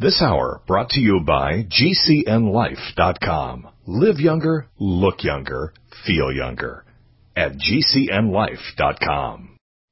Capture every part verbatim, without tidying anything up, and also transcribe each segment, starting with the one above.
This hour brought to you by G C N life dot com. Live younger, look younger, feel younger at G C N life dot com.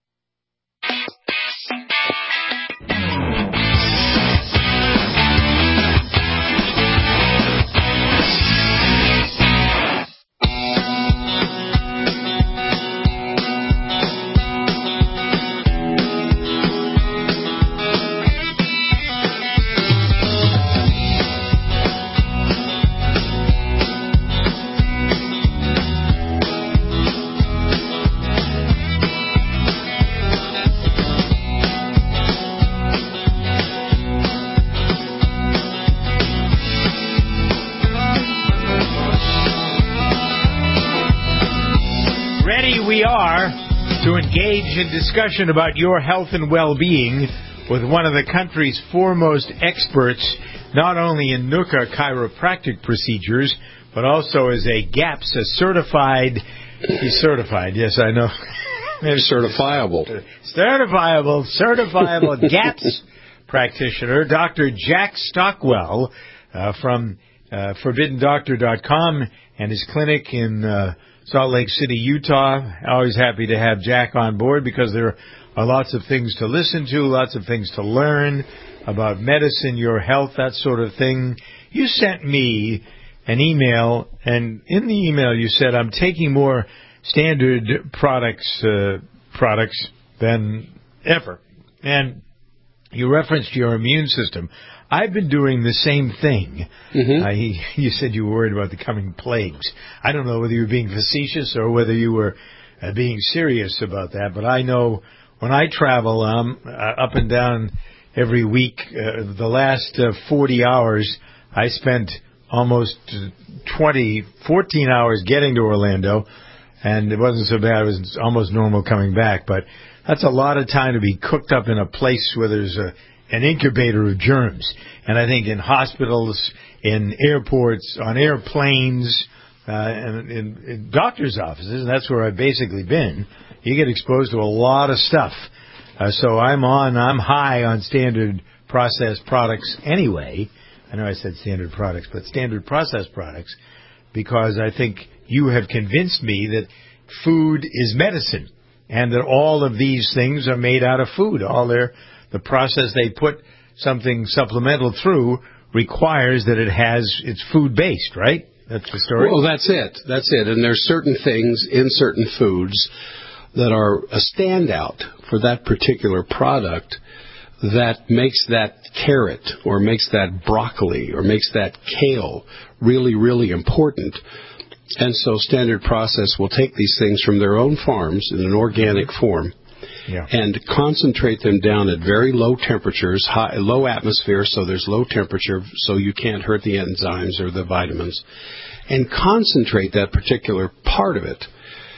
To engage in discussion about your health and well-being with one of the country's foremost experts, not only in N U C A chiropractic procedures, but also as a GAPS, a certified, he's certified, yes, I know. Certifiable. Certifiable, certifiable GAPS practitioner, Doctor Jack Stockwell uh, from uh, forbidden doctor dot com and his clinic in uh, Salt Lake City, Utah. Always happy to have Jack on board because there are lots of things to listen to, lots of things to learn about medicine, your health, that sort of thing. You sent me an email, and in the email you said, I'm taking more standard products uh, products than ever. And you referenced your immune system. I've been doing the same thing. Mm-hmm. Uh, he, you said you were worried about the coming plagues. I don't know whether you were being facetious or whether you were uh, being serious about that, but I know when I travel um, uh, up and down every week, uh, the last uh, forty hours, I spent almost twenty, fourteen hours getting to Orlando, and it wasn't so bad. It was almost normal coming back, but that's a lot of time to be cooked up in a place where there's a an incubator of germs. And I think in hospitals, in airports, on airplanes, uh, and in, in doctors' offices, and that's where I've basically been, you get exposed to a lot of stuff. Uh, so I'm on, I'm high on standard processed products anyway. I know I said standard products, but standard processed products, because I think you have convinced me that food is medicine, and that all of these things are made out of food. All their The process they put something supplemental through requires that it has, it's food-based, right? That's the story? Well, that's it. That's it. And there's certain things in certain foods that are a standout for that particular product that makes that carrot or makes that broccoli or makes that kale really, really important. And so Standard Process will take these things from their own farms in an organic form, yeah, and concentrate them down at very low temperatures, high, low atmosphere, so there's low temperature, so you can't hurt the enzymes or the vitamins, and concentrate that particular part of it,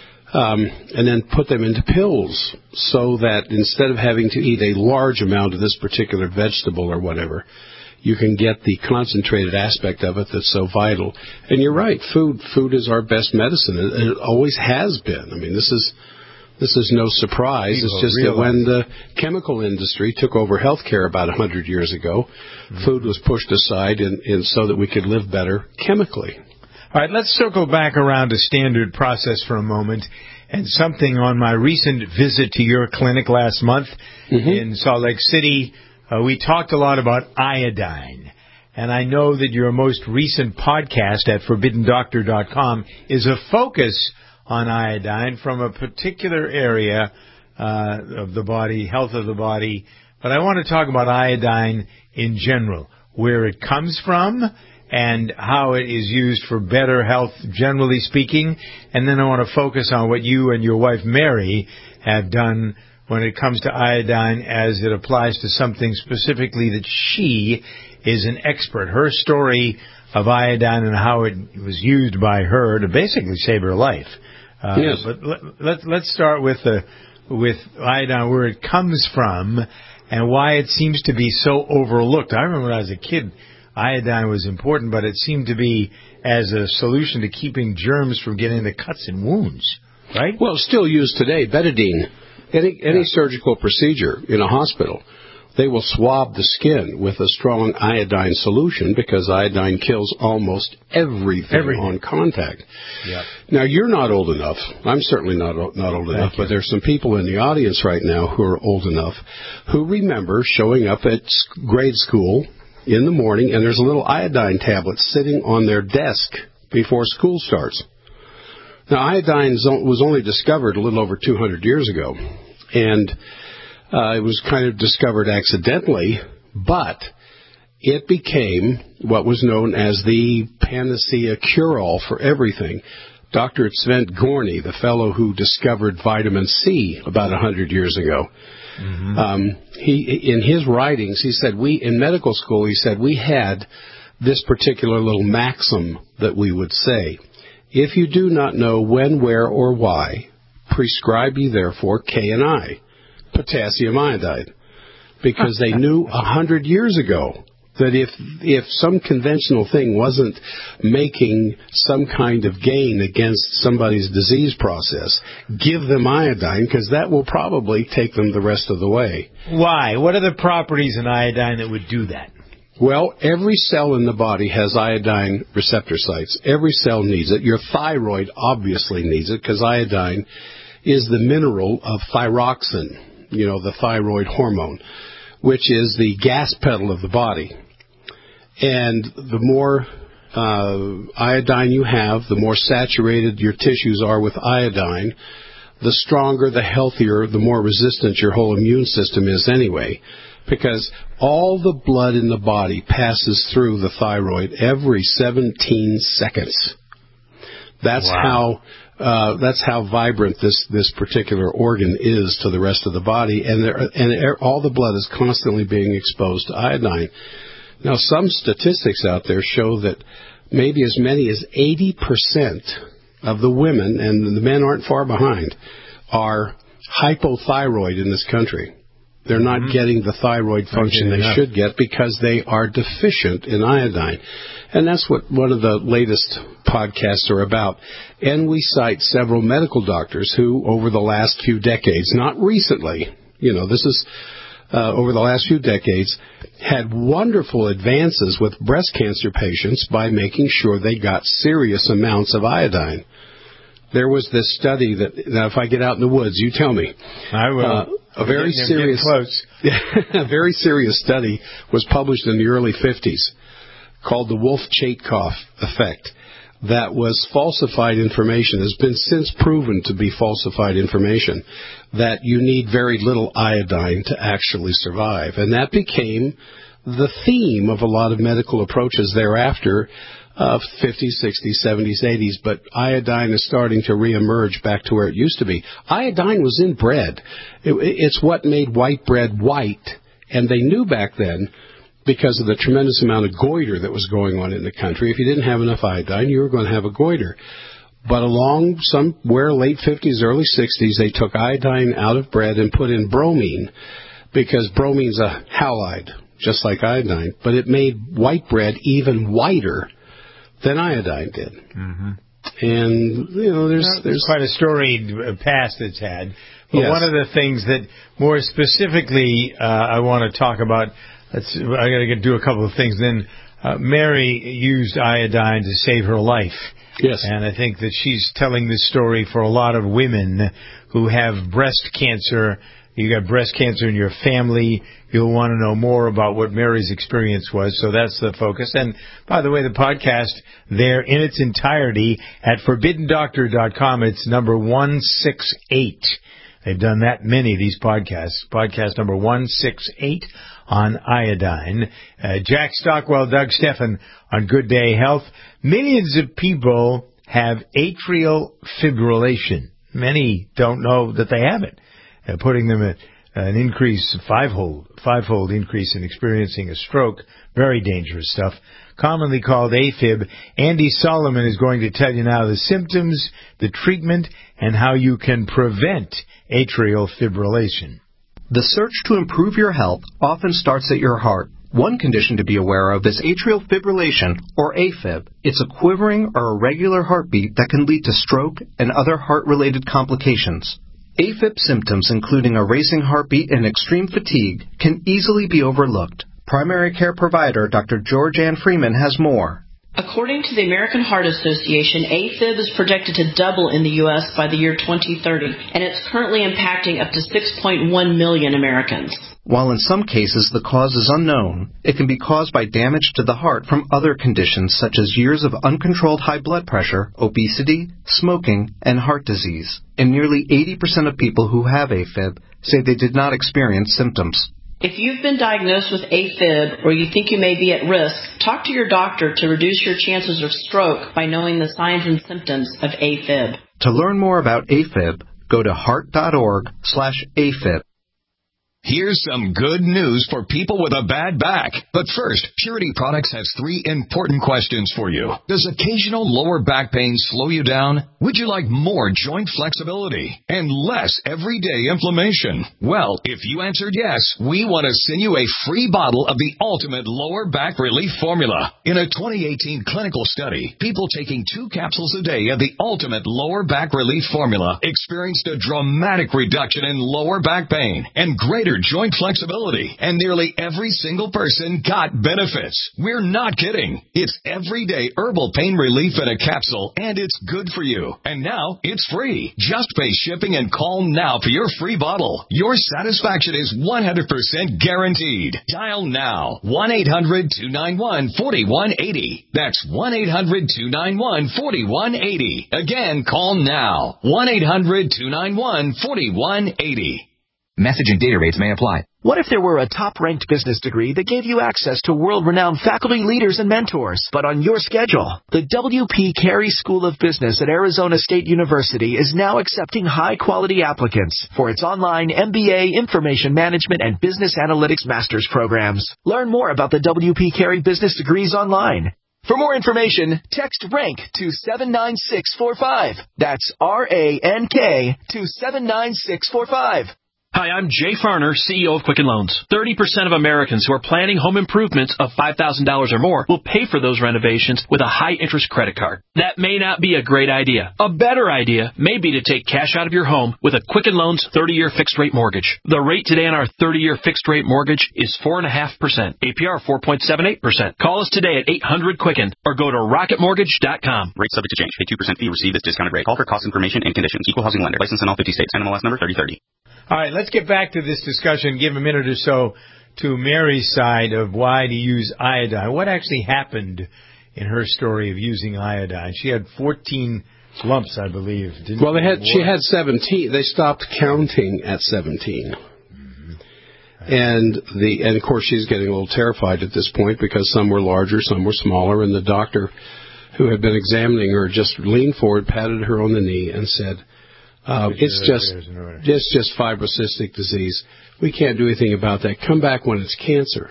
um, and then put them into pills, so that instead of having to eat a large amount of this particular vegetable or whatever, you can get the concentrated aspect of it that's so vital. And you're right, food food is our best medicine, and it always has been. I mean, this is this is no surprise. People it's just realize. That when the chemical industry took over healthcare about one hundred years ago, mm-hmm. food was pushed aside in, in so that we could live better chemically. All right, let's circle back around to Standard Process for a moment, and something on my recent visit to your clinic last month mm-hmm. in Salt Lake City. Uh, we talked a lot about iodine, and I know that your most recent podcast at forbidden doctor dot com is a focus on iodine from a particular area uh, of the body, health of the body. But I want to talk about iodine in general, where it comes from and how it is used for better health, generally speaking. And then I want to focus on what you and your wife, Mary, have done when it comes to iodine as it applies to something specifically that she is an expert. Her story of iodine and how it was used by her to basically save her life. Uh, yes. But let, let, let's start with the, with iodine, where it comes from and why it seems to be so overlooked. I remember when I was a kid, iodine was important, but it seemed to be as a solution to keeping germs from getting into cuts and wounds, right? Well, still used today, betadine. Any any yeah. surgical procedure in a hospital they will swab the skin with a strong iodine solution because iodine kills almost everything, everything. on contact. Yep. Now, you're not old enough. I'm certainly not not old Thank enough, you. but there's some people in the audience right now who are old enough who remember showing up at grade school in the morning, and there's a little iodine tablet sitting on their desk before school starts. Now, iodine was only discovered a little over two hundred years ago, and uh, it was kind of discovered accidentally, but it became what was known as the panacea cure-all for everything. Doctor Sven Gorny, the fellow who discovered vitamin C about one hundred years ago, mm-hmm. um, he in his writings, he said, we in medical school, he said, we had this particular little maxim that we would say, if you do not know when, where, or why, prescribe ye therefore K and I, potassium iodide, because they knew a hundred years ago that if if some conventional thing wasn't making some kind of gain against somebody's disease process, give them iodine, because that will probably take them the rest of the way. Why? What are the properties in iodine that would do that? Well, every cell in the body has iodine receptor sites. Every cell needs it. Your thyroid obviously needs it because iodine is the mineral of thyroxine, you know, the thyroid hormone, which is the gas pedal of the body. And the more uh, iodine you have, the more saturated your tissues are with iodine, the stronger, the healthier, the more resistant your whole immune system is anyway. Because all the blood in the body passes through the thyroid every seventeen seconds. That's wow. how uh, that's how vibrant this, this particular organ is to the rest of the body, and there, and all the blood is constantly being exposed to iodine. Now, some statistics out there show that maybe as many as eighty percent of the women, and the men aren't far behind, are hypothyroid in this country. They're not mm-hmm. getting the thyroid function they enough. should get because they are deficient in iodine. And that's what one of the latest podcasts are about. And we cite several medical doctors who, over the last few decades, not recently, you know, this is uh, over the last few decades, had wonderful advances with breast cancer patients by making sure they got serious amounts of iodine. There was this study that, now if I get out in the woods, you tell me. I will. Uh, a very getting, serious, close. a very serious study was published in the early fifties called the Wolff-Chaikoff effect. That was falsified information. Has been since proven to be falsified information that you need very little iodine to actually survive, and that became the theme of a lot of medical approaches thereafter. Of fifties, sixties, seventies, eighties, but iodine is starting to reemerge back to where it used to be. Iodine was in bread. It, it's what made white bread white, and they knew back then, because of the tremendous amount of goiter that was going on in the country, if you didn't have enough iodine, you were going to have a goiter. But along somewhere late fifties, early sixties, they took iodine out of bread and put in bromine, because bromine's a halide, just like iodine, but it made white bread even whiter than iodine did. Mm-hmm. And, you know, there's, well, there's quite a storied past it's had. But yes. One of the things that more specifically uh, I want to talk about, let's, I got to do a couple of things. Then uh, Mary used iodine to save her life. Yes. And I think that she's telling this story for a lot of women who have breast cancer. You got breast cancer in your family. You'll want to know more about what Mary's experience was. So that's the focus. And by the way, the podcast there in its entirety at forbidden doctor dot com. It's number one sixty-eight. They've done that many of these podcasts. Podcast number one sixty-eight on iodine. Uh, Jack Stockwell, Doug Steffen on Good Day Health. Millions of people have atrial fibrillation. Many don't know that they have it. Uh, putting them at an increase, fivefold, fivefold increase in experiencing a stroke. Very dangerous stuff. Commonly called AFib. Andy Solomon is going to tell you now the symptoms, the treatment, and how you can prevent atrial fibrillation. The search to improve your health often starts at your heart. One condition to be aware of is atrial fibrillation, or AFib. It's a quivering or irregular heartbeat that can lead to stroke and other heart-related complications. AFib symptoms, including a racing heartbeat and extreme fatigue, can easily be overlooked. Primary care provider Doctor George Ann Freeman has more. According to the American Heart Association, AFib is projected to double in the U S by the year twenty thirty, and it's currently impacting up to six point one million Americans. While in some cases the cause is unknown, it can be caused by damage to the heart from other conditions such as years of uncontrolled high blood pressure, obesity, smoking, and heart disease. And nearly eighty percent of people who have AFib say they did not experience symptoms. If you've been diagnosed with AFib or you think you may be at risk, talk to your doctor to reduce your chances of stroke by knowing the signs and symptoms of AFib. To learn more about AFib, go to heart.org slash AFib. Here's some good news for people with a bad back. But first, Purity Products has three important questions for you. Does occasional lower back pain slow you down? Would you like more joint flexibility and less everyday inflammation? Well, if you answered yes, we want to send you a free bottle of the ultimate lower back relief formula. In a twenty eighteen clinical study, people taking two capsules a day of the ultimate lower back relief formula experienced a dramatic reduction in lower back pain and greater joint flexibility, and nearly every single person got benefits. We're not kidding. It's everyday herbal pain relief in a capsule, and it's good for you. And now it's free. Just pay shipping and call now for your free bottle. Your satisfaction is one hundred percent guaranteed. Dial now. one eight hundred two nine one four one eight zero. That's one eight hundred two nine one four one eight zero. Again, call now. one eight hundred two nine one four one eight zero. Message and data rates may apply. What if there were a top-ranked business degree that gave you access to world-renowned faculty, leaders, and mentors, but on your schedule? The W P Carey School of Business at Arizona State University is now accepting high-quality applicants for its online M B A, Information Management, and Business Analytics Master's programs. Learn more about the W P Carey business degrees online. For more information, text RANK to seven nine six four five. That's R A N K to seven nine six four five. Hi, I'm Jay Farner, C E O of Quicken Loans. thirty percent of Americans who are planning home improvements of five thousand dollars or more will pay for those renovations with a high-interest credit card. That may not be a great idea. A better idea may be to take cash out of your home with a Quicken Loans thirty-year fixed-rate mortgage. The rate today on our thirty-year fixed-rate mortgage is four point five percent. A P R four point seven eight percent. Call us today at eight hundred Quicken or go to rocket mortgage dot com. Rate subject to change. Pay two percent fee. Receive this discounted rate. Call for cost information and conditions. Equal housing lender. License in all fifty states. N M L S number thirty thirty. All right, let's get back to this discussion. Give a minute or so to Mary's side of why to use iodine. What actually happened in her story of using iodine? She had fourteen lumps, I believe. Didn't well, they had. She had seventeen. They stopped counting at seventeen. Mm-hmm. And the and of course she's getting a little terrified at this point because some were larger, some were smaller, and the doctor who had been examining her just leaned forward, patted her on the knee, and said, Uh, it's just it's just fibrocystic disease. We can't do anything about that. Come back when it's cancer.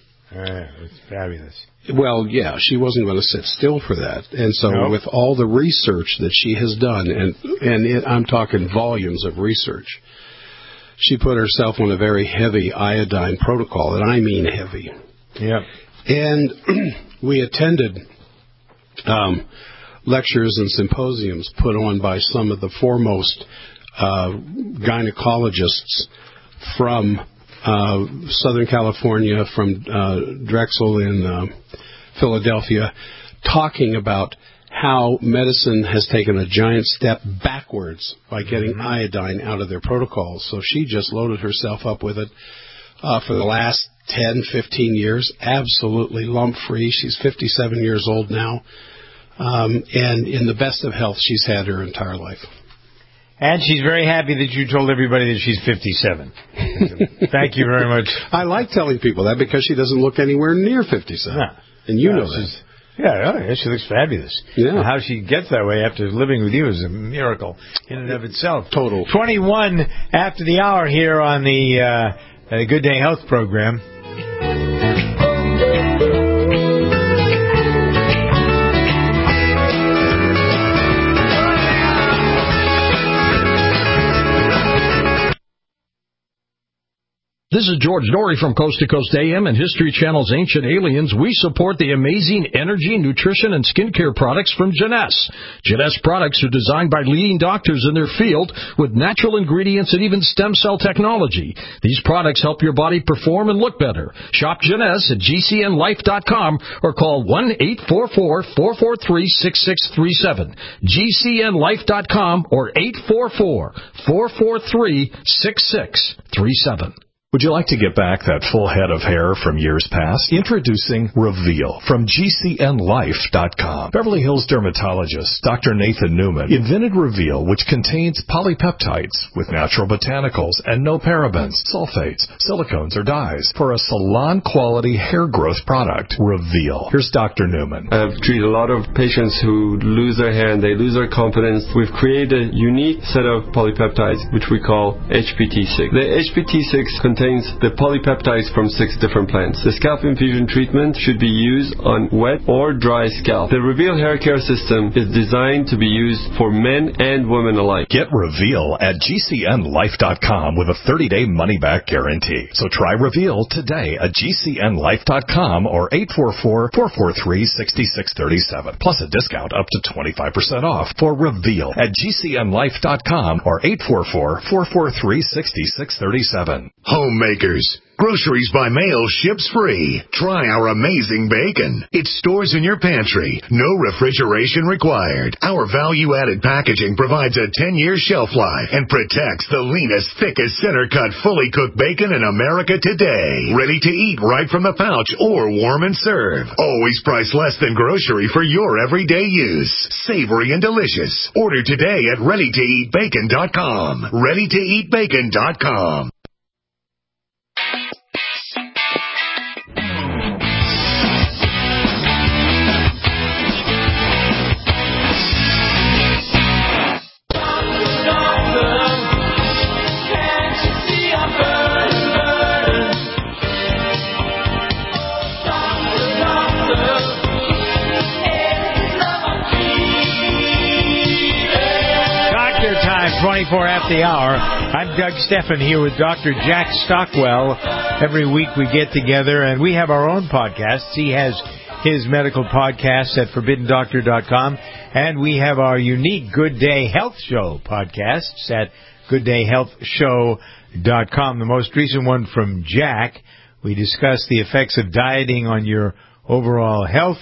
Uh, it's fabulous. Well, yeah, she wasn't going to sit still for that. And so nope. With all the research that she has done, and, and it, I'm talking volumes of research, she put herself on a very heavy iodine protocol, and I mean heavy. Yeah. And we attended Um, lectures and symposiums put on by some of the foremost uh, gynecologists from uh, Southern California, from uh, Drexel in uh, Philadelphia, talking about how medicine has taken a giant step backwards by getting mm-hmm. iodine out of their protocols. So she just loaded herself up with it uh, for the last ten, fifteen years, absolutely lump-free. She's fifty-seven years old now. Um, and in the best of health she's had her entire life. And she's very happy that you told everybody that she's fifty-seven. Thank you very much. I like telling people that because she doesn't look anywhere near fifty-seven. Yeah. And you yeah, know that. Yeah, oh, yeah, she looks fabulous. Yeah. And how she gets that way after living with you is a miracle in and of itself. Total. twenty-one after the hour here on the uh, uh, Good Day Health program. The This is George Norrie from Coast to Coast A M and History Channel's Ancient Aliens. We support the amazing energy, nutrition, and skincare products from Jeunesse. Jeunesse products are designed by leading doctors in their field with natural ingredients and even stem cell technology. These products help your body perform and look better. Shop Jeunesse at G C N life dot com or call one eight four four, four four three, six six three seven. G C N life dot com or eight four four, four four three, six six three seven. Would you like to get back that full head of hair from years past? Introducing Reveal from G C N life dot com. Beverly Hills dermatologist Doctor Nathan Newman invented Reveal, which contains polypeptides with natural botanicals and no parabens, sulfates, silicones, or dyes for a salon-quality hair growth product. Reveal. Here's Doctor Newman. I've treated a lot of patients who lose their hair and they lose their confidence. We've created a unique set of polypeptides, which we call H P T six. The H P T six contains the polypeptides from six different plants. The scalp infusion treatment should be used on wet or dry scalp. The Reveal hair care system is designed to be used for men and women alike. Get Reveal at G C N life dot com with a thirty-day money-back guarantee. So try Reveal today at G C N life dot com or eight four four, four four three, six six three seven. Plus a discount up to twenty-five percent off for Reveal at G C N life dot com or eight four four, four four three, six six three seven. Homemakers. Groceries by mail ships free. Try our amazing bacon. It stores in your pantry. No refrigeration required. Our value-added packaging provides a ten-year shelf life and protects the leanest, thickest, center-cut, fully cooked bacon in America today. Ready to eat right from the pouch or warm and serve. Always priced less than grocery for your everyday use. Savory and delicious. Order today at ready to eat bacon dot com. ready to eat bacon dot com. twenty-four after the hour. I'm Doug Steffen here with Doctor Jack Stockwell. Every week we get together and we have our own podcasts. He has his medical podcasts at forbidden doctor dot com, and we have our unique Good Day Health Show podcasts at good day health show dot com. The most recent one from Jack, we discuss the effects of dieting on your overall health,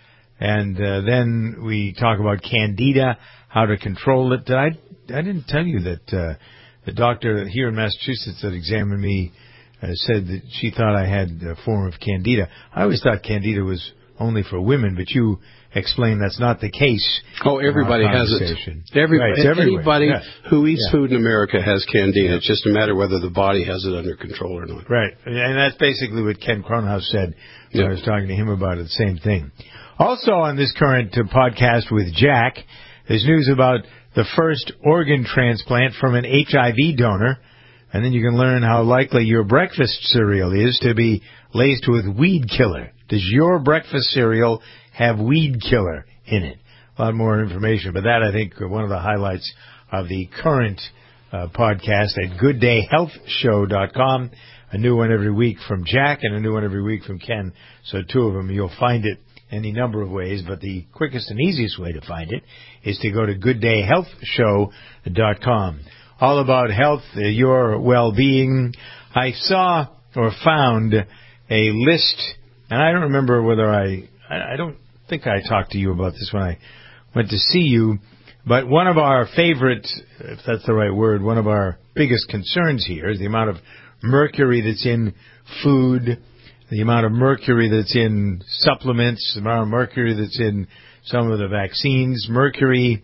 and uh, then we talk about candida, how to control it. Did I I didn't tell you that uh, the doctor here in Massachusetts that examined me uh, said that she thought I had a form of candida. I always thought candida was only for women, but you explained that's not the case. Oh, everybody has it. Every, right, anybody yeah. who eats yeah. food in America has candida. Yeah. It's just a matter whether the body has it under control or not. Right, and that's basically what Ken Cronhaus said when yeah. I was talking to him about it, the same thing. Also on this current uh, podcast with Jack, there's news about the first organ transplant from an H I V donor, and then you can learn how likely your breakfast cereal is to be laced with weed killer. Does your breakfast cereal have weed killer in it? A lot more information, but that, I think, one of the highlights of the current uh, podcast at good day health show dot com. A new one every week from Jack and a new one every week from Ken. So two of them, you'll find it any number of ways, but the quickest and easiest way to find it is to go to good day health show dot com. All about health, uh, your well-being. I saw or found a list, and I don't remember whether I, I don't think I talked to you about this when I went to see you, but one of our favorite, if that's the right word, one of our biggest concerns here is the amount of mercury that's in food, the amount of mercury that's in supplements, the amount of mercury that's in some of the vaccines, mercury.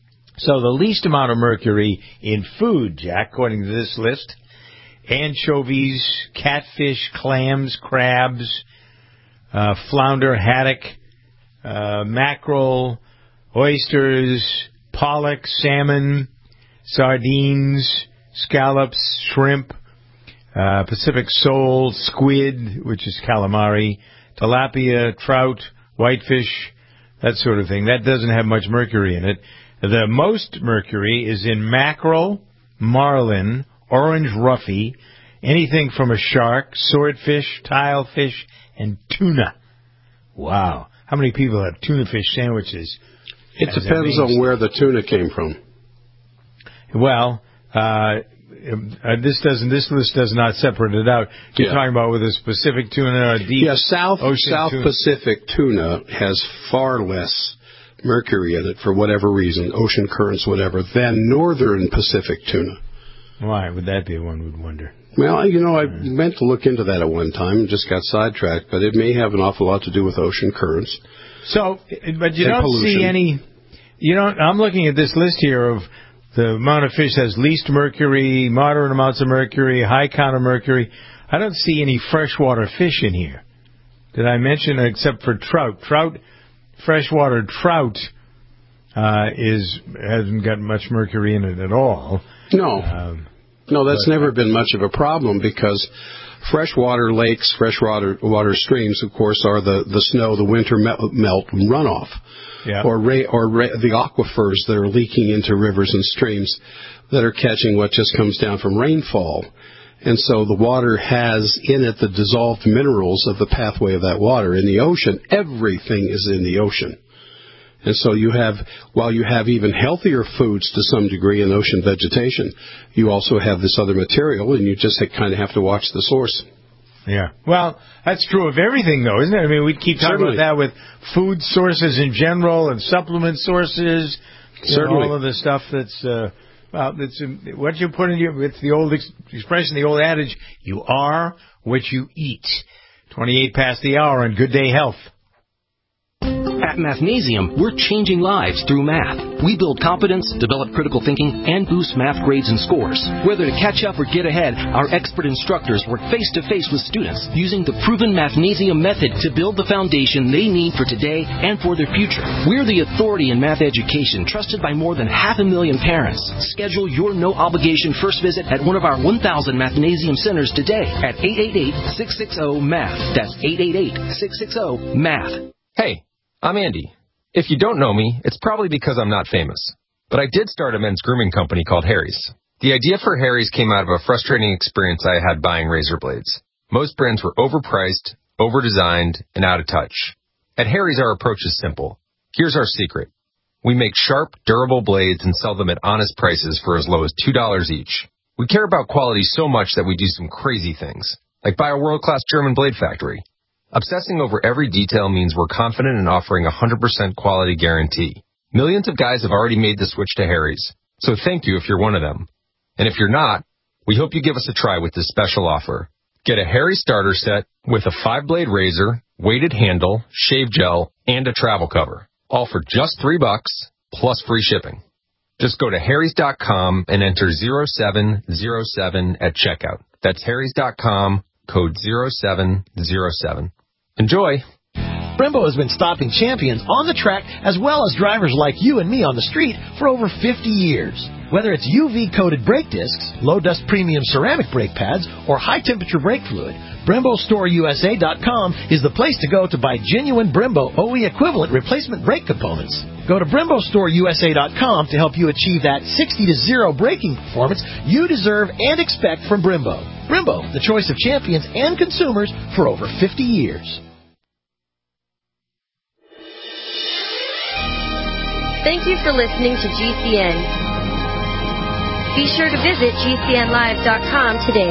So the least amount of mercury in food, Jack, according to this list, anchovies, catfish, clams, crabs, uh, flounder, haddock, uh, mackerel, oysters, pollock, salmon, sardines, scallops, shrimp, Uh, Pacific sole, squid, which is calamari, tilapia, trout, whitefish, that sort of thing. That doesn't have much mercury in it. The most mercury is in mackerel, marlin, orange roughy, anything from a shark, swordfish, tilefish, and tuna. Wow. How many people have tuna fish sandwiches? It depends on where the tuna came from. Well, uh, uh, this doesn't. This list does not separate it out. You're yeah. talking about with a specific tuna, a deep yeah, South ocean South tuna. Pacific tuna has far less mercury in it for whatever reason, ocean currents, whatever, than Northern Pacific tuna. Why would that be? One would wonder. Well, you know, I meant to look into that at one time, just got sidetracked, but it may have an awful lot to do with ocean currents. So, but you don't pollution. see any. You don't. I'm looking at this list here of the amount of fish has least mercury, moderate amounts of mercury, high count of mercury. I don't see any freshwater fish in here. Did I mention except for trout? Trout, freshwater trout, uh, is hasn't got much mercury in it at all. No. Um, No, that's but, never been much of a problem because freshwater lakes, freshwater water streams, of course, are the, the snow, the winter melt, melt runoff, yeah. or ra- or ra- the aquifers that are leaking into rivers and streams that are catching what just comes down from rainfall. And so the water has in it the dissolved minerals of the pathway of that water. In the ocean, everything is in the ocean. And so you have, while you have even healthier foods to some degree in ocean vegetation, you also have this other material, and you just kind of have to watch the source. Yeah. Well, that's true of everything, though, isn't it? I mean, we keep talking Certainly. about that with food sources in general and supplement sources. Certainly. Know, all of the stuff that's, uh, well, that's uh, what you put in your, it's the old ex- expression, the old adage, you are what you eat. twenty-eight past the hour on Good Day Health. At Mathnasium, we're changing lives through math. We build competence, develop critical thinking, and boost math grades and scores. Whether to catch up or get ahead, our expert instructors work face-to-face with students using the proven Mathnasium method to build the foundation they need for today and for their future. We're the authority in math education, trusted by more than half a million parents. Schedule your no-obligation first visit at one of our one thousand Mathnasium centers today at eight eight eight, six six zero, M A T H. That's eight eight eight, six six zero, M A T H. Hey. I'm Andy. If you don't know me, it's probably because I'm not famous. But I did start a men's grooming company called Harry's. The idea for Harry's came out of a frustrating experience I had buying razor blades. Most brands were overpriced, overdesigned, and out of touch. At Harry's, our approach is simple. Here's our secret. We make sharp, durable blades and sell them at honest prices for as low as two dollars each. We care about quality so much that we do some crazy things, like buy a world-class German blade factory. Obsessing over every detail means we're confident in offering a one hundred percent quality guarantee. Millions of guys have already made the switch to Harry's, so thank you if you're one of them. And if you're not, we hope you give us a try with this special offer. Get a Harry's starter set with a five-blade razor, weighted handle, shave gel, and a travel cover, all for just three bucks plus free shipping. Just go to harrys dot com and enter zero seven zero seven at checkout. That's harrys dot com, code zero seven zero seven. Enjoy! Brembo has been stopping champions on the track as well as drivers like you and me on the street for over fifty years. Whether it's U V-coated brake discs, low-dust premium ceramic brake pads, or high-temperature brake fluid, Brembo Store U S A dot com is the place to go to buy genuine Brembo O E equivalent replacement brake components. Go to Brembo Store U S A dot com to help you achieve that sixty to zero braking performance you deserve and expect from Brembo. Brembo, the choice of champions and consumers for over fifty years. Thank you for listening to G C N. Be sure to visit G C N live dot com today.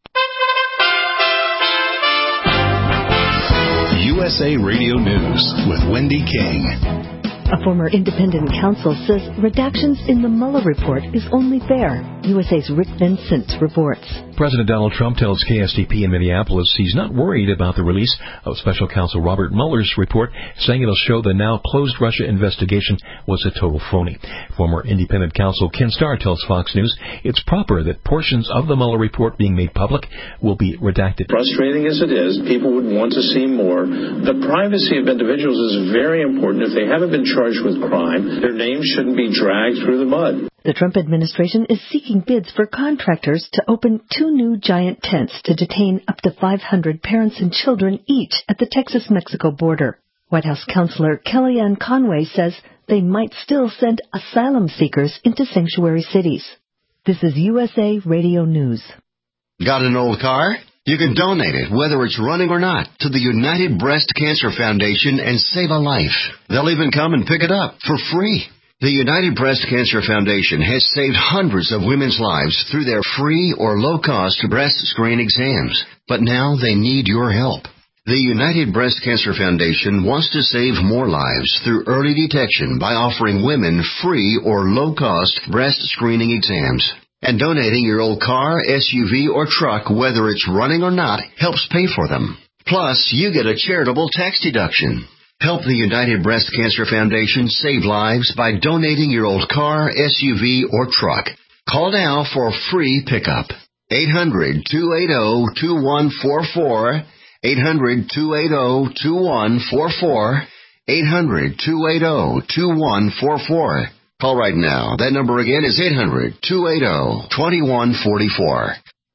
U S A Radio News with Wendy King. A former independent counsel says redactions in the Mueller report is only fair. U S A's Rick Vincent reports. President Donald Trump tells K S T P in Minneapolis he's not worried about the release of special counsel Robert Mueller's report, saying it'll show the now closed Russia investigation was a total phony. Former independent counsel Ken Starr tells Fox News it's proper that portions of the Mueller report being made public will be redacted. Frustrating as it is, people would want to see more. The privacy of individuals is very important. If they haven't been charged with crime, their names shouldn't be dragged through the mud. The Trump administration is seeking bids for contractors to open two new giant tents to detain up to five hundred parents and children each at the Texas-Mexico border. White House counselor Kellyanne Conway says they might still send asylum seekers into sanctuary cities. This is U S A Radio News. Got an old car? You can donate it, whether it's running or not, to the United Breast Cancer Foundation and save a life. They'll even come and pick it up for free. The United Breast Cancer Foundation has saved hundreds of women's lives through their free or low-cost breast screen exams. But now they need your help. The United Breast Cancer Foundation wants to save more lives through early detection by offering women free or low-cost breast screening exams. And donating your old car, S U V, or truck, whether it's running or not, helps pay for them. Plus, you get a charitable tax deduction. Help the United Breast Cancer Foundation save lives by donating your old car, S U V, or truck. Call now for a free pickup. eight hundred, two eight zero, two one four four. eight hundred, two eight zero, two one four four. eight hundred, two eight zero, two one four four. Call right now. That number again is eight hundred, two eight zero, two one four four.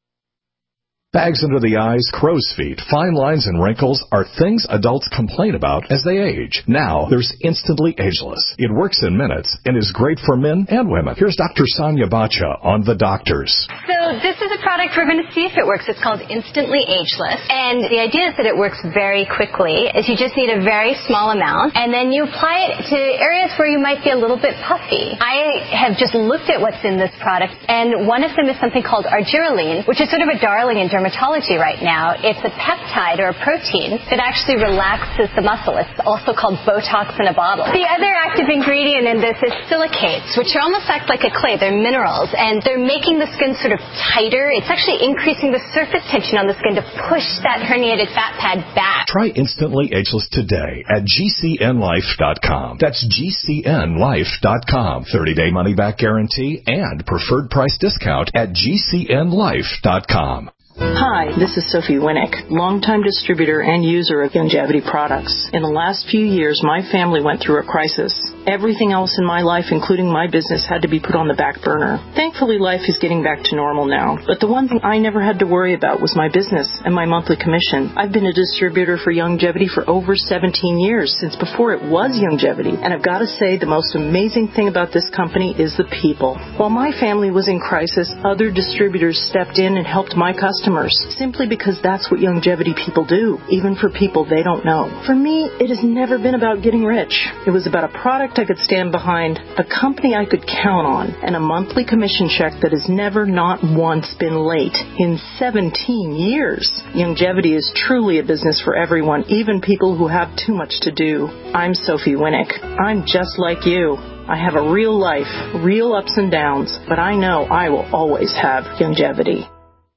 Bags under the eyes, crow's feet, fine lines, and wrinkles are things adults complain about as they age. Now, there's Instantly Ageless. It works in minutes and is great for men and women. Here's Doctor Sonia Bacha on The Doctors. So this is a product we're going to see if it works. It's called Instantly Ageless. And the idea is that it works very quickly. Is you just need a very small amount, and then you apply it to areas where you might be a little bit puffy. I have just looked at what's in this product, and one of them is something called argireline, which is sort of a darling in dermatology right now. It's a peptide or a protein that actually relaxes the muscle. It's also called Botox in a bottle. The other active ingredient in this is silicates, which are almost act like a clay. They're minerals, and they're making the skin sort of tighter. It's actually increasing the surface tension on the skin to push that herniated fat pad back. Try Instantly Ageless today at G C N life dot com. That's G C N life dot com. thirty-day money-back guarantee and preferred price discount at G C N life dot com. Hi, this is Sophie Winnick, longtime distributor and user of Youngevity products. In the last few years, my family went through a crisis. Everything else in my life, including my business, had to be put on the back burner. Thankfully, life is getting back to normal now. But the one thing I never had to worry about was my business and my monthly commission. I've been a distributor for Youngevity for over seventeen years, since before it was Youngevity. And I've got to say, the most amazing thing about this company is the people. While my family was in crisis, other distributors stepped in and helped my customers, simply because that's what Youngevity people do, even for people they don't know. For me, it has never been about getting rich. It was about a product I could stand behind, a company I could count on, and a monthly commission check that has never, not once, been late in seventeen years. Youngevity is truly a business for everyone, even people who have too much to do. I'm Sophie Winnick. I'm just like you. I have a real life, real ups and downs, but I know I will always have Youngevity.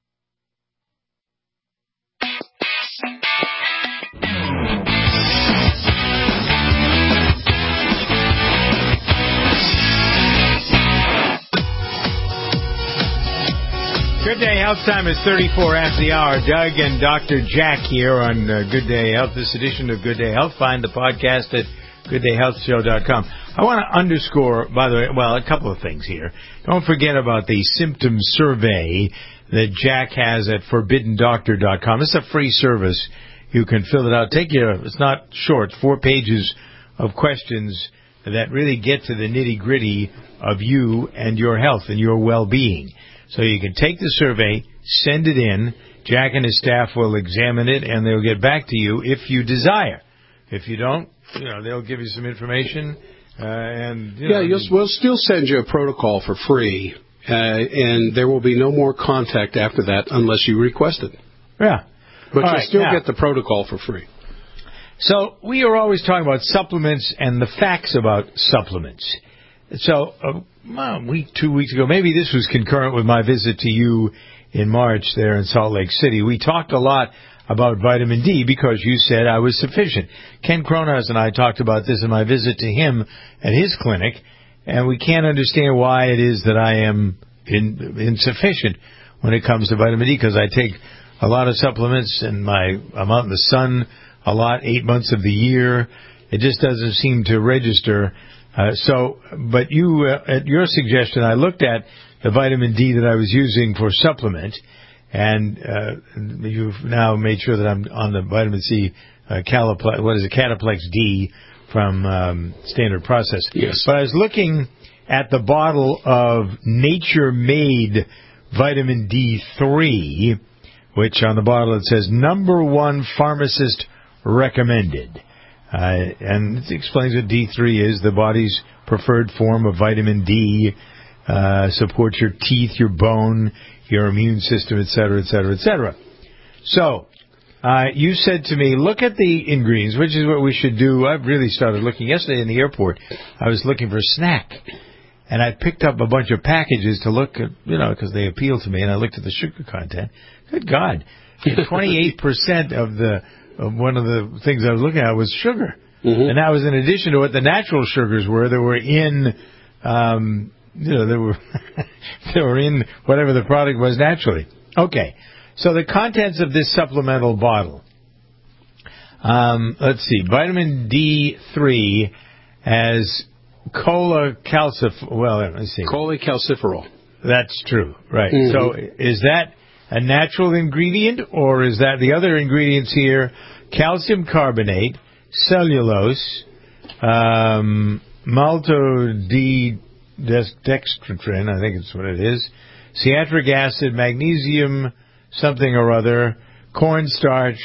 Good Day Health time is thirty-four after the hour. Doug and Doctor Jack here on uh, Good Day Health. This edition of Good Day Health. Find the podcast at good day health show dot com. I want to underscore, by the way, well, a couple of things here. Don't forget about the symptom survey that Jack has at forbidden doctor dot com. It's a free service. You can fill it out. Take your, it's not short, four pages of questions that really get to the nitty-gritty of you and your health and your well-being. So you can take the survey, send it in. Jack and his staff will examine it, and they'll get back to you if you desire. If you don't, you know, they'll give you some information. Uh, and you know, yeah, you'll, we'll still send you a protocol for free, uh, and there will be no more contact after that unless you request it. Yeah. But All you'll right, still now, get the protocol for free. So we are always talking about supplements and the facts about supplements. So uh, well, a week, two weeks ago, maybe this was concurrent with my visit to you in March there in Salt Lake City. We talked a lot about vitamin D because you said I was sufficient. Ken Cronhaus and I talked about this in my visit to him at his clinic, and we can't understand why it is that I am in, insufficient when it comes to vitamin D, because I take a lot of supplements and my I'm out in the sun a lot, eight months of the year. It just doesn't seem to register. Uh, so, but you, uh, at your suggestion, I looked at the vitamin D that I was using for supplement, and uh, you've now made sure that I'm on the vitamin C, uh, Caliplex, what is it, Cataplex D from um, Standard Process. Yes. But I was looking at the bottle of Nature Made vitamin D three, which on the bottle it says number one pharmacist recommended. Uh, and it explains what D three is, the body's preferred form of vitamin D, uh, supports your teeth, your bone, your immune system, et cetera, et cetera, et cetera. So, uh, you said to me, look at the ingredients, which is what we should do. I've really started looking. Yesterday in the airport, I was looking for a snack. And I picked up a bunch of packages to look at, you know, because they appeal to me, and I looked at the sugar content. Good God. twenty-eight percent of the of one of the things I was looking at was sugar. Mm-hmm. And that was in addition to what the natural sugars were that were in, um, you know, they were, they were in whatever the product was naturally. Okay. So the contents of this supplemental bottle. Um, let's see. Vitamin D three as cholecalciferol. Well, let me see. Cholecalciferol. That's true, right. Mm-hmm. So is that a natural ingredient, or is that the other ingredients here? Calcium carbonate, cellulose, um, maltodextrin, I think it's what it is, citric acid, magnesium, something or other, cornstarch,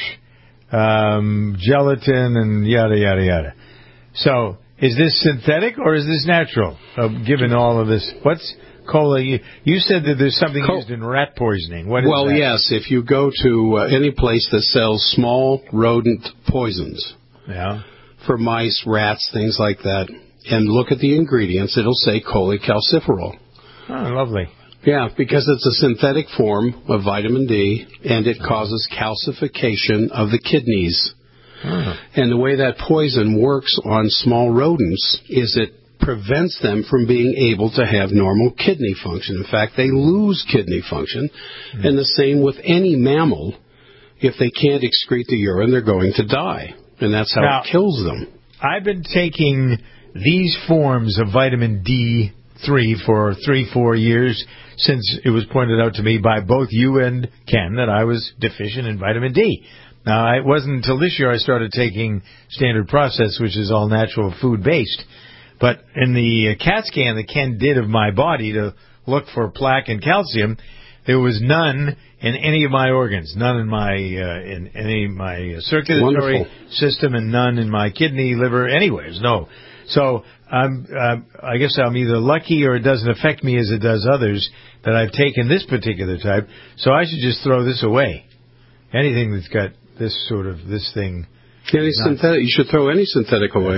um, gelatin, and yada, yada, yada. So, is this synthetic or is this natural, uh, given all of this? What's cola? You, you said that there's something Col- used in rat poisoning. What is well, that? yes. If you go to uh, any place that sells small rodent poisons, yeah, for mice, rats, things like that, and look at the ingredients, it'll say cholecalciferol. Oh, lovely. Yeah, because it's a synthetic form of vitamin D, and it causes calcification of the kidneys. Oh. And the way that poison works on small rodents is it prevents them from being able to have normal kidney function. In fact, they lose kidney function. Mm. And the same with any mammal. If they can't excrete the urine, they're going to die. And that's how now, it kills them. I've been taking these forms of vitamin D three for three, four years since it was pointed out to me by both you and Ken that I was deficient in vitamin D. Now, it wasn't until this year I started taking Standard Process, which is all natural food-based. But in the CAT scan that Ken did of my body to look for plaque and calcium, there was none in any of my organs, none in my uh, in any of my circulatory Wonderful. system, and none in my kidney, liver, anywheres. No. So I'm, uh, I guess I'm either lucky or it doesn't affect me as it does others that I've taken this particular type. So I should just throw this away. Anything that's got this sort of this thing. Any synthetic, you should throw any synthetic away.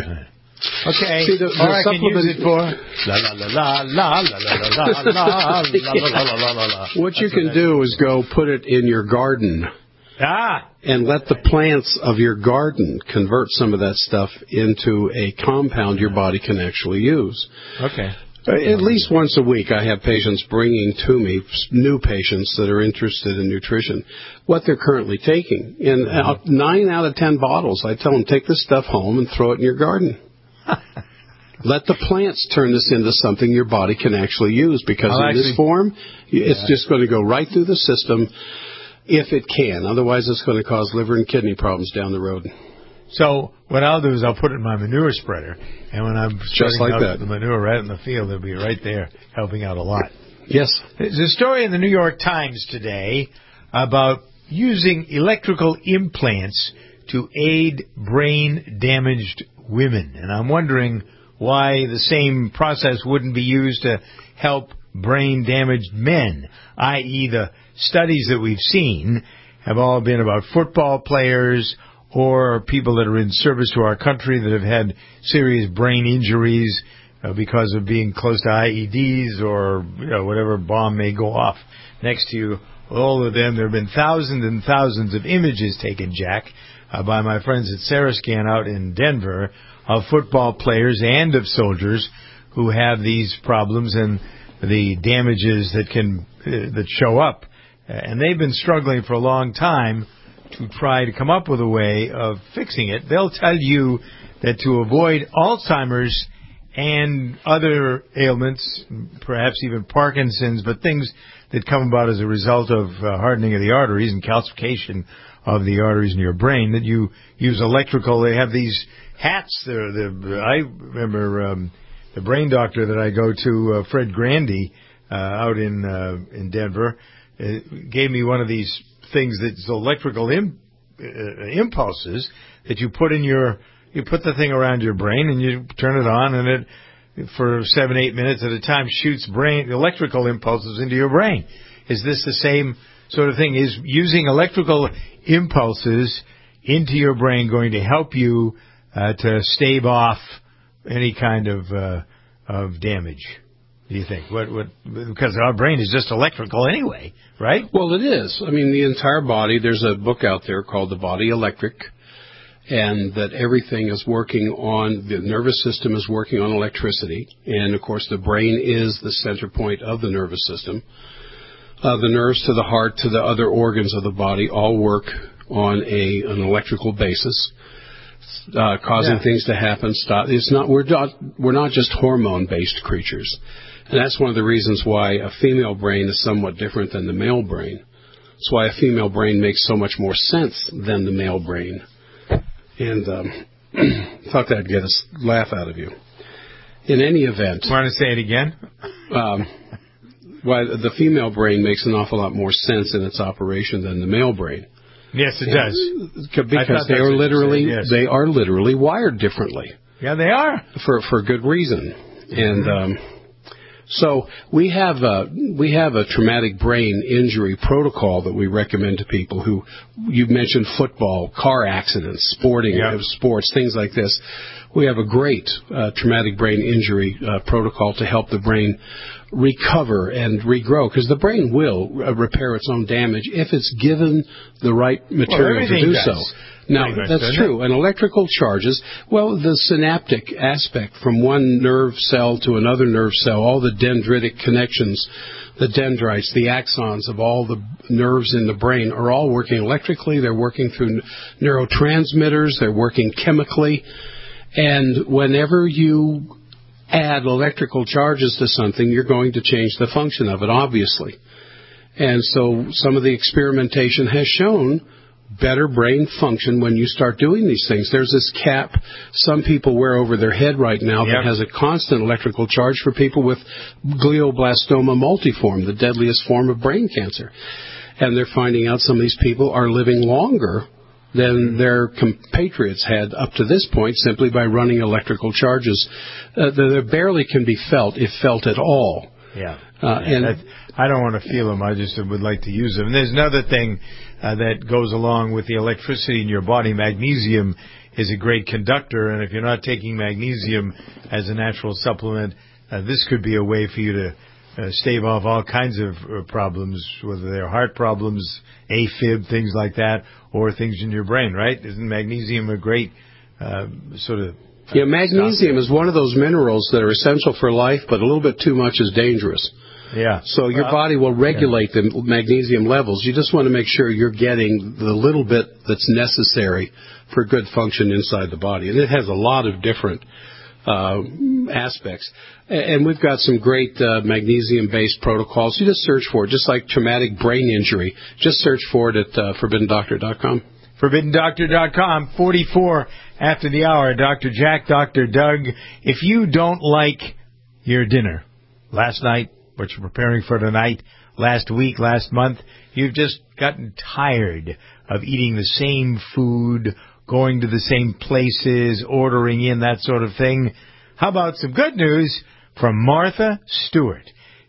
Okay. See, the, All the right, can use it for la la la la la la la la la la la. What you can do is go put it in your garden. Ah. And let the plants of your garden convert some of that stuff into a compound your body can actually use. Okay. At least once a week, I have patients bringing to me, new patients that are interested in nutrition, what they're currently taking. And mm-hmm. nine out of ten bottles, I tell them, take this stuff home and throw it in your garden. Let the plants turn this into something your body can actually use, because I'll in actually, this form, it's yeah. just going to go right through the system if it can. Otherwise, it's going to cause liver and kidney problems down the road. So what I'll do is I'll put it in my manure spreader, and when I'm just like out that, the manure right in the field, it'll be right there helping out a lot. Yes. There's a story in the New York Times today about using electrical implants to aid brain-damaged women, and I'm wondering why the same process wouldn't be used to help brain-damaged men, that is the studies that we've seen have all been about football players or people that are in service to our country that have had serious brain injuries uh, because of being close to I E Ds or you know, whatever bomb may go off next to you. All of them, there have been thousands and thousands of images taken, Jack, uh, by my friends at Sarascan out in Denver of football players and of soldiers who have these problems and the damages that can uh, that show up. And they've been struggling for a long time to try to come up with a way of fixing it. They'll tell you that to avoid Alzheimer's and other ailments, perhaps even Parkinson's, but things that come about as a result of uh, hardening of the arteries and calcification of the arteries in your brain, that you use electrical. They have these hats. They're, they're, I remember um, the brain doctor that I go to, uh, Fred Grandy, uh, out in uh, in Denver, uh, gave me one of these things that's electrical im- uh, impulses that you put in your, you put the thing around your brain and you turn it on, and it, for seven, eight minutes at a time, shoots brain electrical impulses into your brain. Is this the same sort of thing? Is using electrical impulses into your brain going to help you uh, to stave off any kind of uh, of damage? Do you think? What? What? Because our brain is just electrical anyway, right? Well, it is. I mean, the entire body. There's a book out there called The Body Electric, and that everything is working on, the nervous system is working on electricity, and of course the brain is the center point of the nervous system. Uh, the nerves to the heart to the other organs of the body all work on a an electrical basis, uh, causing yeah. things to happen. Stop. It's not. We're not. We're not just hormone-based creatures, and that's one of the reasons why a female brain is somewhat different than the male brain. That's why a female brain makes so much more sense than the male brain. And um, thought that'd get a laugh out of you. In any event, want to say it again? Um, why the female brain makes an awful lot more sense in its operation than the male brain. Yes, it and does. Because they are literally yes. they are literally wired differently. Yeah, they are for for good reason. Mm-hmm. And um, so we have a, we have a traumatic brain injury protocol that we recommend to people who, you mentioned football, car accidents, sporting, yep. sports, things like this. We have a great uh, traumatic brain injury uh, protocol to help the brain recover and regrow, because the brain will uh, repair its own damage if it's given the right material well, to do does. so. Now, much, that's true. And electrical charges, well, the synaptic aspect from one nerve cell to another nerve cell, all the dendritic connections, the dendrites, the axons of all the nerves in the brain are all working electrically. They're working through neurotransmitters. They're working chemically. And whenever you add electrical charges to something, you're going to change the function of it, obviously. And so some of the experimentation has shown better brain function when you start doing these things. There's this cap some people wear over their head right now yep. that has a constant electrical charge for people with glioblastoma multiforme, the deadliest form of brain cancer. And they're finding out some of these people are living longer than their compatriots had up to this point simply by running electrical charges uh, that barely can be felt, if felt at all. Yeah. Uh, yeah and that, I don't want to feel them. I just would like to use them. And there's another thing uh, that goes along with the electricity in your body. Magnesium is a great conductor, and if you're not taking magnesium as a natural supplement, uh, this could be a way for you to uh, stave off all kinds of uh, problems, whether they're heart problems, AFib, things like that, or things in your brain, right? Isn't magnesium a great uh, sort of... Uh, yeah, magnesium is one of those minerals that are essential for life, but a little bit too much is dangerous. Yeah. So your well, body will regulate yeah. the magnesium levels. You just want to make sure you're getting the little bit that's necessary for good function inside the body. And it has a lot of different uh, aspects. And we've got some great uh, magnesium-based protocols. You just search for it, just like traumatic brain injury. Just search for it at uh, forbidden doctor dot com. forbidden doctor dot com, forty-four after the hour. Doctor Jack, Doctor Doug. If you don't like your dinner last night, what you're preparing for tonight, last week, last month, you've just gotten tired of eating the same food, going to the same places, ordering in, that sort of thing, how about some good news from Martha Stewart?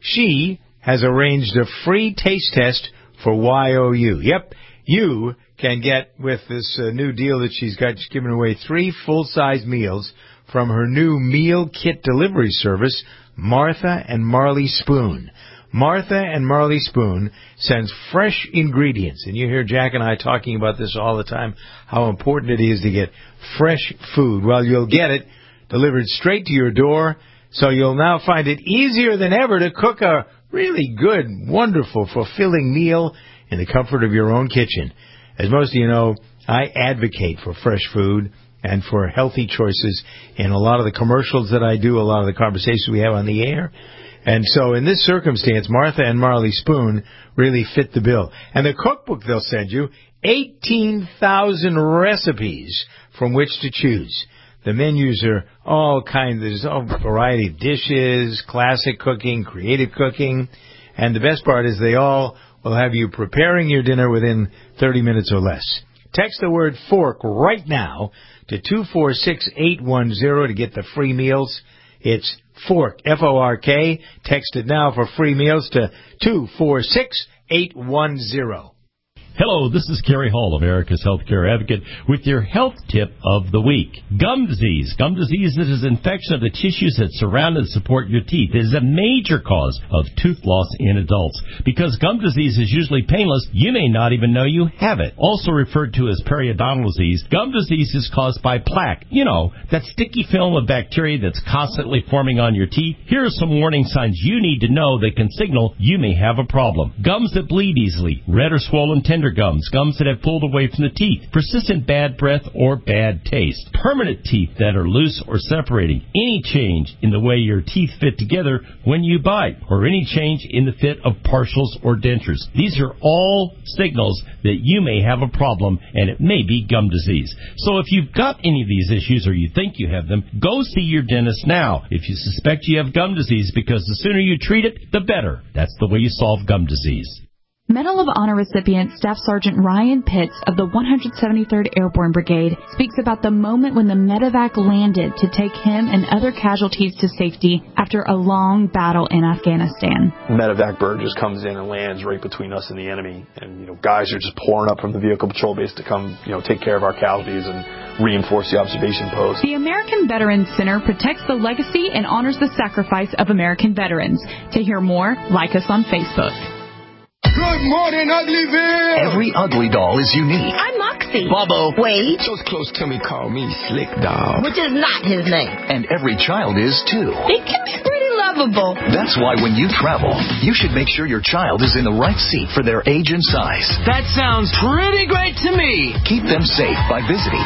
She has arranged a free taste test for Y O U. Yep, you can get, with this uh, new deal that she's got, she's giving away three full-size meals from her new meal kit delivery service, Martha and Marley Spoon. Martha and Marley Spoon sends fresh ingredients, and you hear Jack and I talking about this all the time, how important it is to get fresh food. Well, you'll get it delivered straight to your door, so you'll now find it easier than ever to cook a really good, wonderful, fulfilling meal in the comfort of your own kitchen. As most of you know, I advocate for fresh food and for healthy choices in a lot of the commercials that I do, a lot of the conversations we have on the air. And so in this circumstance, Martha and Marley Spoon really fit the bill. And the cookbook they'll send you, eighteen thousand recipes from which to choose. The menus are all kinds. There's a variety of dishes, classic cooking, creative cooking. And the best part is they all will have you preparing your dinner within thirty minutes or less. Text the word fork right now to two four six eight one zero to get the free meals. It's fork, F O R K. Text it now for free meals to two four six eight one zero. Hello, this is Kerry Hall, America's Healthcare Advocate, with your health tip of the week. Gum disease. Gum disease is an infection of the tissues that surround and support your teeth. It is a major cause of tooth loss in adults. Because gum disease is usually painless, you may not even know you have it. Also referred to as periodontal disease, gum disease is caused by plaque. You know, that sticky film of bacteria that's constantly forming on your teeth. Here are some warning signs you need to know that can signal you may have a problem. Gums that bleed easily, red or swollen tender gums, gums that have pulled away from the teeth, persistent bad breath or bad taste, permanent teeth that are loose or separating, any change in the way your teeth fit together when you bite, or any change in the fit of partials or dentures. These are all signals that you may have a problem, and it may be gum disease. So if you've got any of these issues or you think you have them, go see your dentist now if you suspect you have gum disease, because the sooner you treat it, the better. That's the way you solve gum disease. Medal of Honor recipient Staff Sergeant Ryan Pitts of the one hundred seventy-third Airborne Brigade speaks about the moment when the medevac landed to take him and other casualties to safety after a long battle in Afghanistan. Medevac bird just comes in and lands right between us and the enemy, and you know guys are just pouring up from the vehicle patrol base to come you know take care of our casualties and reinforce the observation post. The American Veterans Center protects the legacy and honors the sacrifice of American veterans. To hear more, like us on Facebook. Good morning, Uglyville! Every ugly doll is unique. I'm Moxie. Bobo. Wade. Those close to me call me Slick Dog. Which is not his name. And every child is, too. He can be pretty lovable. That's why when you travel, you should make sure your child is in the right seat for their age and size. That sounds pretty great to me. Keep them safe by visiting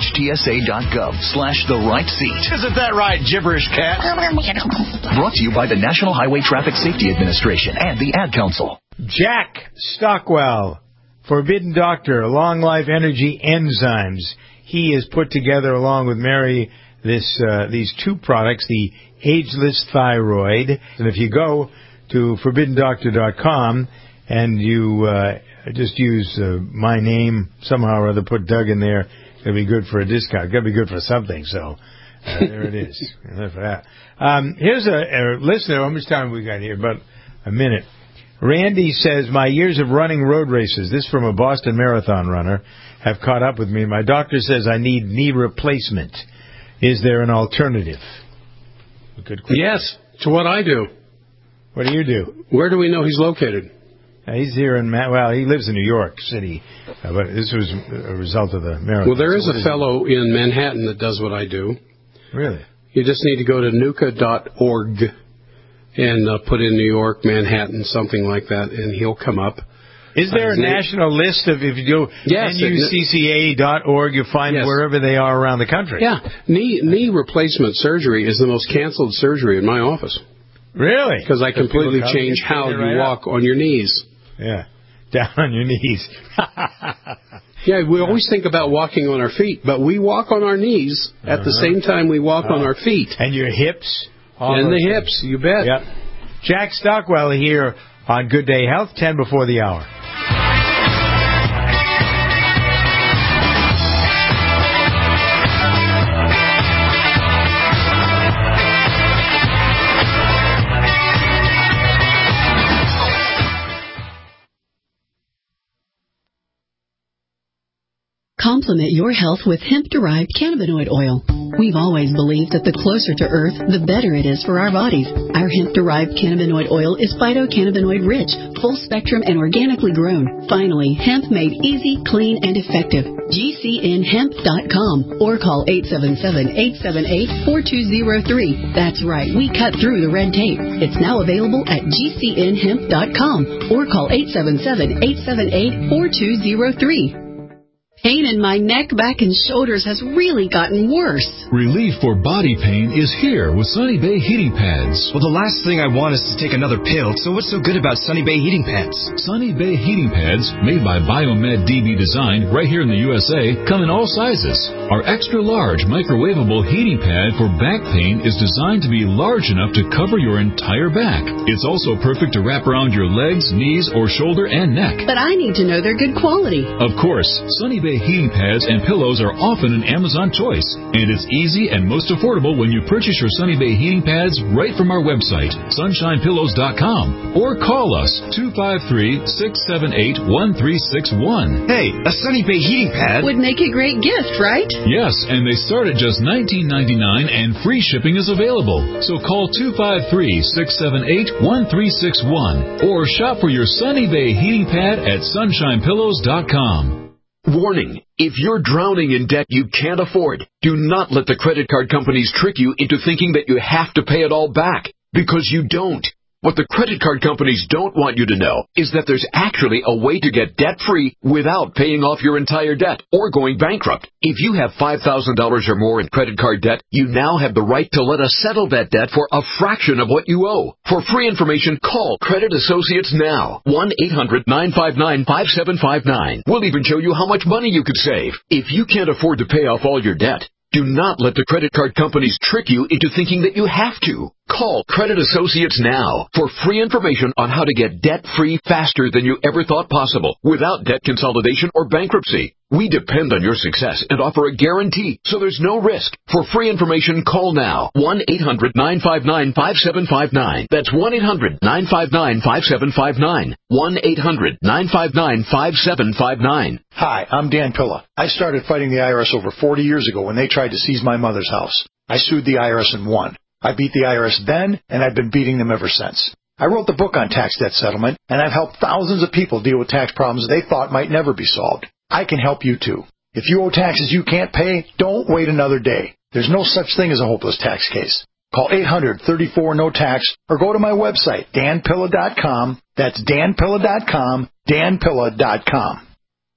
nhtsa.gov slash the right seat. Isn't that right, gibberish cat? Brought to you by the National Highway Traffic Safety Administration and the Ad Council. Jack Stockwell, Forbidden Doctor, Long Life Energy Enzymes. He has put together, along with Mary, this uh, these two products, the Ageless Thyroid. And if you go to forbidden doctor dot com and you uh, just use uh, my name somehow or other, put Doug in there, it'll be good for a discount. It's got to be good for something, so uh, there it is. Enough for that. Um, here's a, a listener. How much time we got here? About a minute. Randy says, my years of running road races, this from a Boston Marathon runner, have caught up with me. My doctor says I need knee replacement. Is there an alternative? Good question. Yes, to what I do. What do you do? Where do we know he's located? Uh, he's here in, Ma- well, he lives in New York City, uh, but this was a result of the marathon. Well, there is so a fellow it? in Manhattan that does what I do. Really? You just need to go to nuca dot org. And uh, put in New York, Manhattan, something like that, and he'll come up. Is there uh, a national name? list of, if you go yes, N U C C A dot org, you find yes. wherever they are around the country? Yeah. Knee knee replacement surgery is the most canceled surgery in my office. Really? Because I completely change how you right walk up. on your knees. Yeah. Down on your knees. Yeah, we always think about walking on our feet, but we walk on our knees at uh-huh. the same time we walk uh, on our feet. And your hips. All and the hips, you bet. Yep. Jack Stockwell here on Good Day Health, ten before the hour. Complement your health with hemp-derived cannabinoid oil. We've always believed that the closer to Earth, the better it is for our bodies. Our hemp-derived cannabinoid oil is phytocannabinoid-rich, full-spectrum, and organically grown. Finally, hemp made easy, clean, and effective. G C N hemp dot com or call eight seven seven, eight seven eight, four two zero three. That's right, we cut through the red tape. It's now available at G C N hemp dot com or call eight seven seven, eight seven eight, four two zero three. Pain in my neck, back, and shoulders has really gotten worse. Relief for body pain is here with Sunny Bay heating pads. Well, the last thing I want is to take another pill, so what's so good about Sunny Bay heating pads? Sunny Bay heating pads, made by Biomed D B Design right here in the U S A, come in all sizes. Our extra large microwavable heating pad for back pain is designed to be large enough to cover your entire back. It's also perfect to wrap around your legs, knees, or shoulder and neck. But I need to know they're good quality. Of course, Sunny Bay heating pads and pillows are often an Amazon choice, and it's easy and most affordable when you purchase your Sunny Bay heating pads right from our website, sunshine pillows dot com, or call us two five three, six seven eight, one three six one. Hey, a Sunny Bay heating pad would make a great gift, right? Yes, and they start at just nineteen ninety-nine, and free shipping is available. So call two five three, six seven eight, one three six one or shop for your Sunny Bay heating pad at sunshine pillows dot com. Warning, if you're drowning in debt you can't afford, do not let the credit card companies trick you into thinking that you have to pay it all back, because you don't. What the credit card companies don't want you to know is that there's actually a way to get debt-free without paying off your entire debt or going bankrupt. If you have five thousand dollars or more in credit card debt, you now have the right to let us settle that debt for a fraction of what you owe. For free information, call Credit Associates now. one eight hundred, nine five nine, five seven five nine. We'll even show you how much money you could save. If you can't afford to pay off all your debt, do not let the credit card companies trick you into thinking that you have to. Call Credit Associates now for free information on how to get debt-free faster than you ever thought possible without debt consolidation or bankruptcy. We depend on your success and offer a guarantee, so there's no risk. For free information, call now. one eight hundred, nine five nine, five seven five nine. That's one eight hundred, nine five nine, five seven five nine. one eight hundred, nine five nine, five seven five nine. Hi, I'm Dan Pilla. I started fighting the I R S over forty years ago when they tried to seize my mother's house. I sued the I R S and won. I beat the I R S then, and I've been beating them ever since. I wrote the book on tax debt settlement, and I've helped thousands of people deal with tax problems they thought might never be solved. I can help you too. If you owe taxes you can't pay, don't wait another day. There's no such thing as a hopeless tax case. Call eight hundred, thirty-four, no tax or go to my website, dan pilla dot com. That's dan pilla dot com, dan pilla dot com.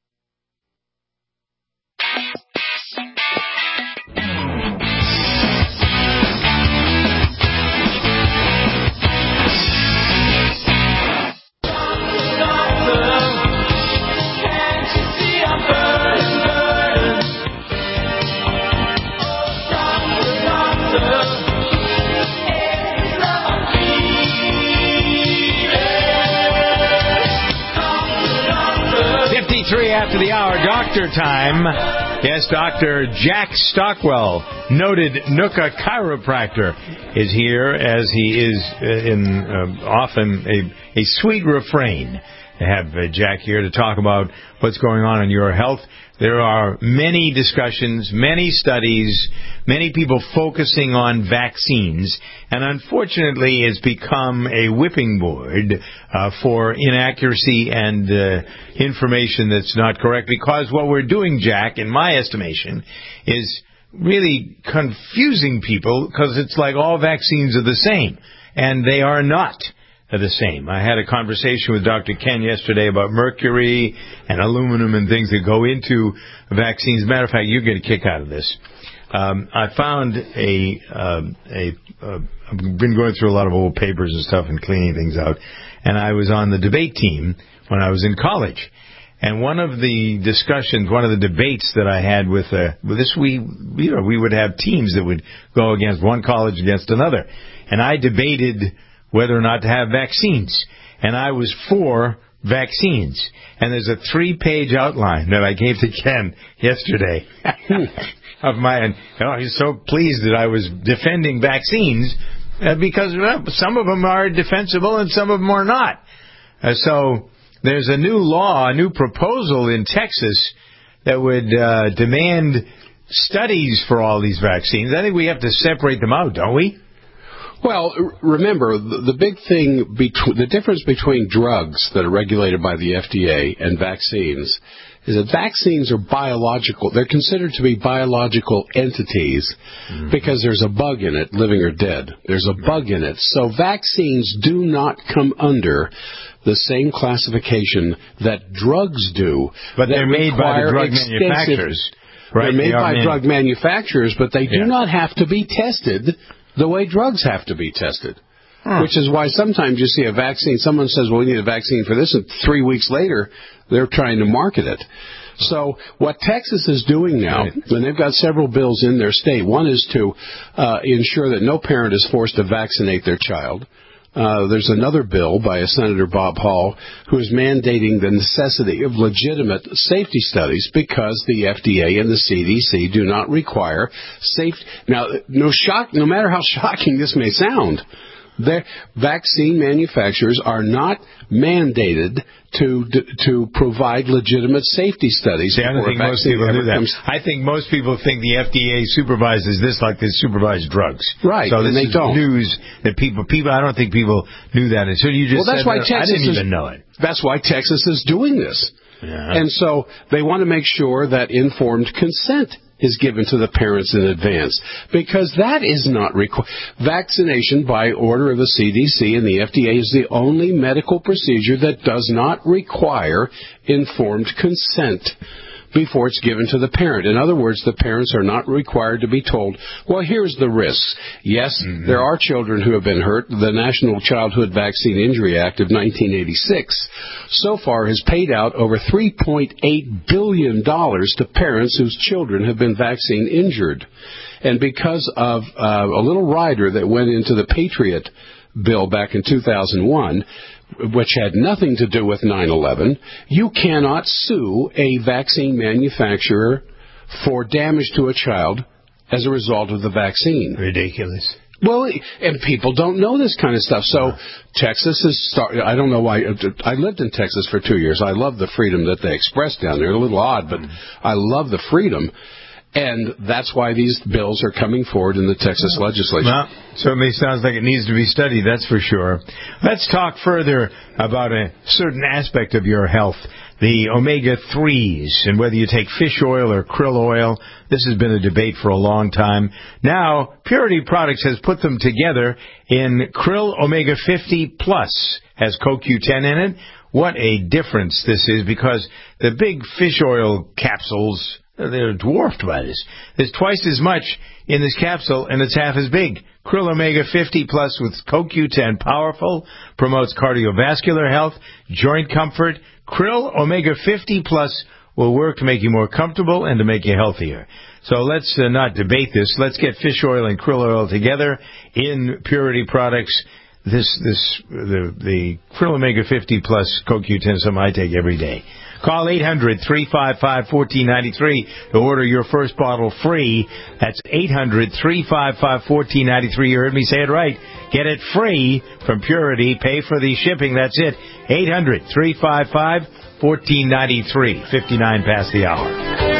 Three after the hour, doctor time. Yes, Doctor Jack Stockwell, noted Nooka chiropractor, is here, as he is uh, in uh, often a, a sweet refrain to have uh, Jack here to talk about what's going on in your health. There are many discussions, many studies, many people focusing on vaccines, and unfortunately it's become a whipping board uh, for inaccuracy and uh, information that's not correct, because what we're doing, Jack, in my estimation, is really confusing people, because it's like all vaccines are the same, and they are not the same. I had a conversation with Doctor Ken yesterday about mercury and aluminum and things that go into vaccines. Matter of fact, you get a kick out of this. Um, I found a, um, a, uh, I've been going through a lot of old papers and stuff and cleaning things out, and I was on the debate team when I was in college. And one of the discussions, one of the debates that I had with, uh, with this, we, you know, we would have teams that would go against one college against another. And I debated whether or not to have vaccines. And I was for vaccines. And there's a three-page outline that I gave to Ken yesterday of my, and you know, he's so pleased that I was defending vaccines uh, because well, some of them are defensible and some of them are not. Uh, so there's a new law, a new proposal in Texas that would uh, demand studies for all these vaccines. I think we have to separate them out, don't we? Well, remember, the, the big thing, between, the difference between drugs that are regulated by the F D A and vaccines is that vaccines are biological. They're considered to be biological entities mm-hmm. because there's a bug in it, living or dead. There's a bug in it. So vaccines do not come under the same classification that drugs do. But they're made by the drug manufacturers. Right? They're made they by made. drug manufacturers, but they do yeah. not have to be tested the way drugs have to be tested. Huh. Which is why sometimes you see a vaccine, someone says, well, we need a vaccine for this, and three weeks later, they're trying to market it. So what Texas is doing now, right. and they've got several bills in their state, one is to uh, ensure that no parent is forced to vaccinate their child. Uh, there's another bill by Senator Bob Hall who is mandating the necessity of legitimate safety studies because the F D A and the C D C do not require safe. Now, no shock, no matter how shocking this may sound, their vaccine manufacturers are not mandated to to provide legitimate safety studies. See, I don't think most people do that. Comes. I think most people think the F D A supervises this like they supervise drugs. Right, so this and they is don't. News that people people. I don't think people knew that. And so you just well, that's said why that, Texas I didn't is, even know it. That's why Texas is doing this. Yeah. And so they want to make sure that informed consent is given to the parents in advance, because that is not required. Vaccination by order of the C D C and the F D A is the only medical procedure that does not require informed consent before it's given to the parent. In other words, the parents are not required to be told, well, here's the risks. Yes, mm-hmm. there are children who have been hurt. The National Childhood Vaccine Injury Act of nineteen eighty-six so far has paid out over three point eight billion dollars to parents whose children have been vaccine injured. And because of uh, a little rider that went into the Patriot bill back in two thousand one, which had nothing to do with nine eleven, you cannot sue a vaccine manufacturer for damage to a child as a result of the vaccine. Ridiculous. Well, and people don't know this kind of stuff. So Texas is starting. I don't know why. I lived in Texas for two years. I love the freedom that they express down there. A little odd, but I love the freedom. And that's why these bills are coming forward in the Texas legislature. Well, so it sounds like it needs to be studied, that's for sure. Let's talk further about a certain aspect of your health, the omega threes, and whether you take fish oil or krill oil. This has been a debate for a long time. Now, Purity Products has put them together in Krill Omega fifty Plus, has C O Q ten in it. What a difference this is, because the big fish oil capsules, they're dwarfed by this. There's twice as much in this capsule, and it's half as big. Krill Omega fifty Plus with C O Q ten, powerful, promotes cardiovascular health, joint comfort. Krill Omega fifty Plus will work to make you more comfortable and to make you healthier. So let's uh, not debate this. Let's get fish oil and krill oil together in Purity Products. This, this, the, the Krill Omega fifty Plus C O Q ten is something I take every day. Call eight hundred, three five five, one four nine three to order your first bottle free. That's eight hundred, three five five, one four nine three. You heard me say it right. Get it free from Purity. Pay for the shipping. That's it. eight hundred, three five five, one four nine three. fifty-nine past the hour.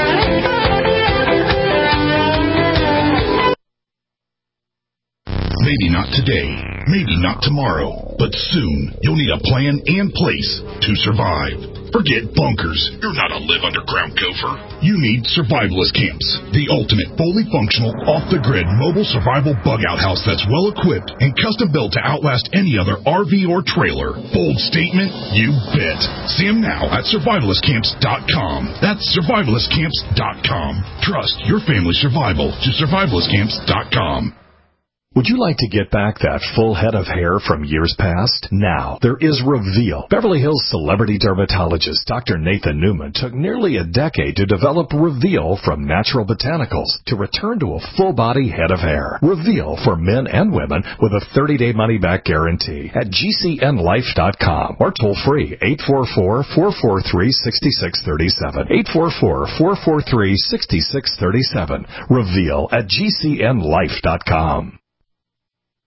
Maybe not today, maybe not tomorrow, but soon you'll need a plan and place to survive. Forget bunkers. You're not a live underground gopher. You need Survivalist Camps, the ultimate fully functional, off-the-grid mobile survival bug-out house that's well-equipped and custom-built to outlast any other R V or trailer. Bold statement? You bet. See them now at survivalist camps dot com. That's survivalist camps dot com. Trust your family's survival to survivalist camps dot com. Would you like to get back that full head of hair from years past? Now, there is Reveal. Beverly Hills celebrity dermatologist Doctor Nathan Newman took nearly a decade to develop Reveal from natural botanicals to return to a full-body head of hair. Reveal for men and women with a thirty-day money-back guarantee at G C N life dot com or toll-free eight four four, four four three, six six three seven. eight four four, four four three, six six three seven. Reveal at G C N life dot com.